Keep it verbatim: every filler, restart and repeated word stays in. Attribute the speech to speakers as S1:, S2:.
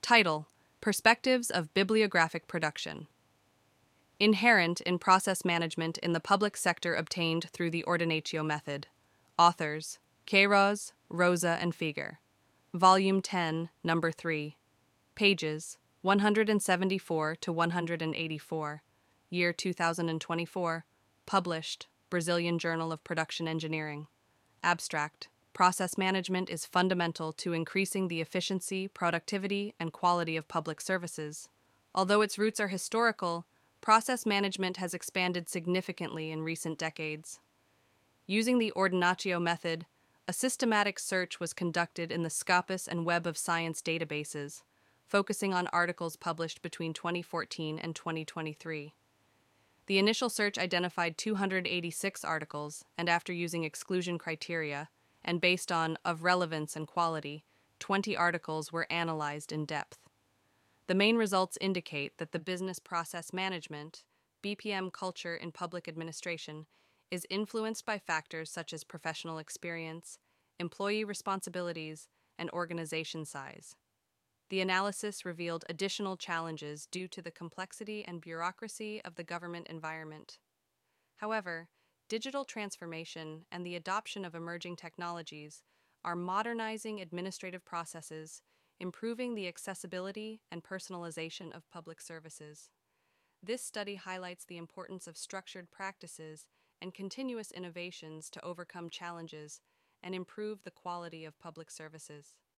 S1: Title: Perspectives of Bibliographic Production. Inherent in process management in the public sector obtained through the Ordinatio method. Authors: Queiroz, Rosa, and Fieger. Volume ten, Number three. Pages one hundred seventy-four to one hundred eighty-four. Year two thousand twenty-four. Published, Brazilian Journal of Production Engineering. Abstract: Process management is fundamental to increasing the efficiency, productivity, and quality of public services. Although its roots are historical, process management has expanded significantly in recent decades. Using the Ordinatio method, a systematic search was conducted in the Scopus and Web of Science databases, focusing on articles published between twenty fourteen and twenty twenty-three. The initial search identified two hundred eighty-six articles, and after using exclusion criteria, and based on of relevance and quality, twenty articles were analyzed in depth. The main results indicate that the business process management, B P M culture in public administration, is influenced by factors such as professional experience, employee responsibilities, and organization size. The analysis revealed additional challenges due to the complexity and bureaucracy of the government environment. However, digital transformation and the adoption of emerging technologies are modernizing administrative processes, improving the accessibility and personalization of public services. This study highlights the importance of structured practices and continuous innovations to overcome challenges and improve the quality of public services.